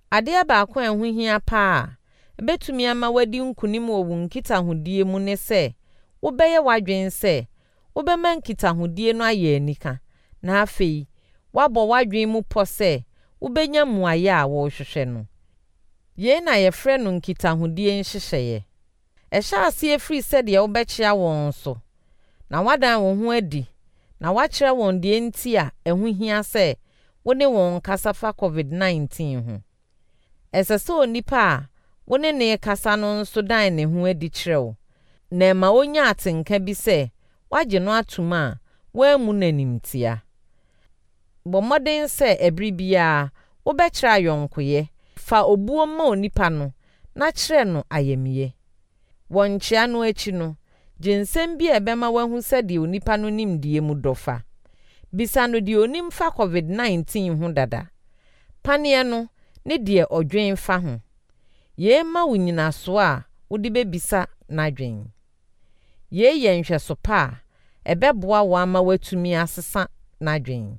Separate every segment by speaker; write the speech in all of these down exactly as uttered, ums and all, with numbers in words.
Speaker 1: Ade baako enho hia pa betumi ama wadi nkunim wo nkitahodie mu ne se wobeye wadwen se wobema nkitahodie no aye anika na afei wabo wadwen mu po se wobenya muaye a wo hwehwe no. Ye na ye frɛ no nkitahodie nhyehyeye. Ehya ase efri se de wobɛkyea won so na wadan wo ho adi na wakyerɛ won de enti a ɛho hia se wo ne won kasafa covid nineteen ho. Esese onipa a wo ne ne kasa no nso dan ne ho adi kyerɛw na ma onya atenka bi se wagye no atuma wa mu nanimtia. Bo moden se ebri bia wo bɛkyerɛ ayonkoye fa obuo ma onipa no na kyerɛ no ayemie. Wonkyea no achi no jinsem bi ebema wahu se de onipa no nimdie mu dofa. Bisa no de onim fa covid nineteen ho dada. Panie no ne de odwen fa ho. Ye ma wunyina so a wodi bebisa n'adwen. Ye ye nhweso pa ebeboa wo ama watumi asesa n'adwen.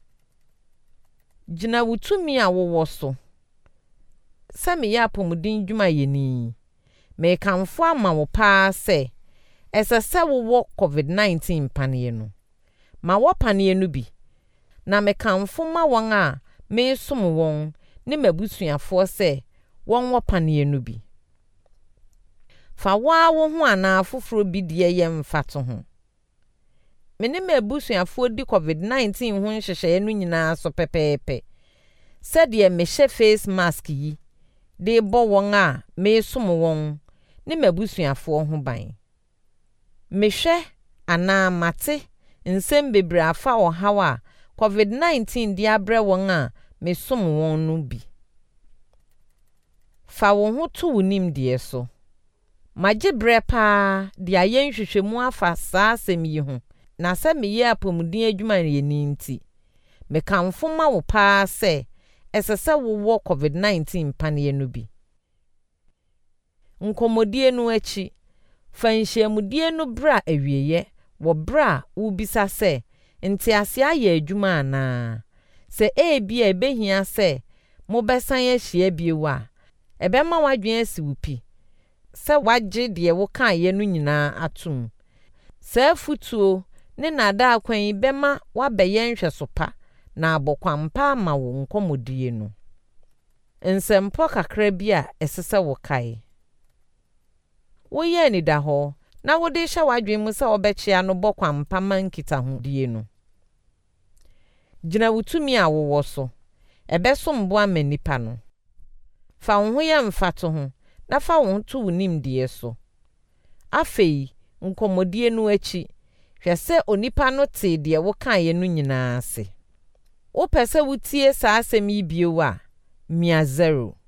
Speaker 1: Gina wutumi a wo so. Se me ya pomudin dwuma yeni. Me kanfo ama wo pa se esese wo covid nineteen panie no. Ma wo panie no bi. Na me kanfo ma won a me som won ne mabusuafo se won wo panie no bi. Fa wa wo ho ana foforo bi de ye mfato ho. Me ne mabusuafo di covid nineteen ho nhyehyeye no nyina so pepepe. Se de me hye face mask yi de bo won a me som won ne mabusuafo ho ban. Me hwe ana mate nsem bebre afa o hawa covid nineteen di abre won a me som won no bi. Fa won ho to wonim de so. Magye bre pa de ayen hwehwemu afa saa asem yi ho. Na se me ye apomudin adwuma ye ni nti. Me kanfo ma wo pa se esese wo covid nineteen panie no bi. Nkomodie no achi fanhyiamudie no bra awieye wo bra wo bisa se nti ase aye adwuma ana se e bia ebehia se mo besan ahia biewa ebema wadwen asiwupi se wagye de wo kan ye no nyina atum se futuo ne nada akwan bema wabeye nhweso pa na abokwampa ma wo nkomodie no nsempo kakra bia esese wo kai wo ye ni da ho na wo de hya wadwen mu se obechia no bokwampa mankita ho die no. Gina wutumi a wo so ebesom bo amanipa no. Fa wo ho ye mfato ho na fa wo to wonim die so. Afei nkomodie no achi hwe se onipa no te de wo kan ye no nyina ase. Wo pese wutie saa asem yi biewa mia zero